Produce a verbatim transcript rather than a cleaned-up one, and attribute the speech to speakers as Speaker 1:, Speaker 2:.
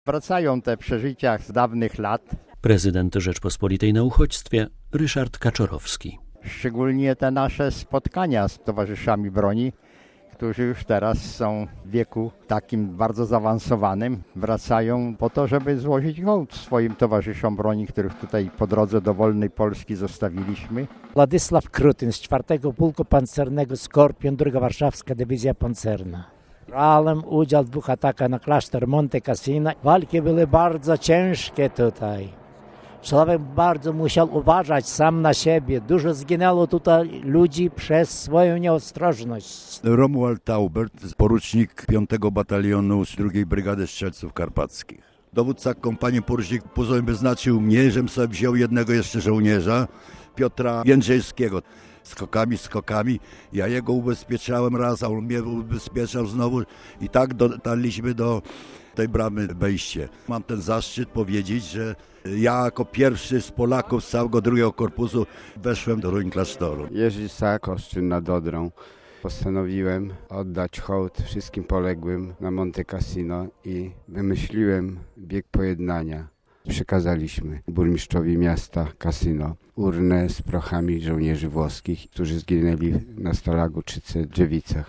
Speaker 1: Wracają te przeżycia z dawnych lat.
Speaker 2: Prezydent Rzeczpospolitej na uchodźstwie Ryszard Kaczorowski.
Speaker 1: Szczególnie te nasze spotkania z towarzyszami broni, którzy już teraz są w wieku takim bardzo zaawansowanym, wracają po to, żeby złożyć hołd swoim towarzyszom broni, których tutaj po drodze do wolnej Polski zostawiliśmy.
Speaker 3: Władysław Krutyn z czwartego Pułku Pancernego Skorpion, druga Warszawska Dywizja Pancerna. Brałem udział w dwóch atakach na klasztor Monte Cassino. Walki były bardzo ciężkie tutaj. Człowiek bardzo musiał uważać sam na siebie. Dużo zginęło tutaj ludzi przez swoją nieostrożność.
Speaker 4: Romuald Taubert, porucznik piątego Batalionu z drugiej Brygady Strzelców Karpackich. Dowódca kompanii porucznik Puzoń wyznaczył mnie, żebym sobie wziął jednego jeszcze żołnierza, Piotra Jędrzejskiego. Skokami, skokami. Ja jego ubezpieczałem raz, a on mnie ubezpieczał znowu i tak dotarliśmy do tej bramy wejście. Mam ten zaszczyt powiedzieć, że ja jako pierwszy z Polaków z całego drugiego korpusu weszłem do ruin klasztoru.
Speaker 5: Jerzy Koszczyn nad Odrą. Postanowiłem oddać hołd wszystkim poległym na Monte Cassino i wymyśliłem bieg pojednania. Przekazaliśmy burmistrzowi miasta Cassino urnę z prochami żołnierzy włoskich, którzy zginęli na Stalagu czy Drzewicach.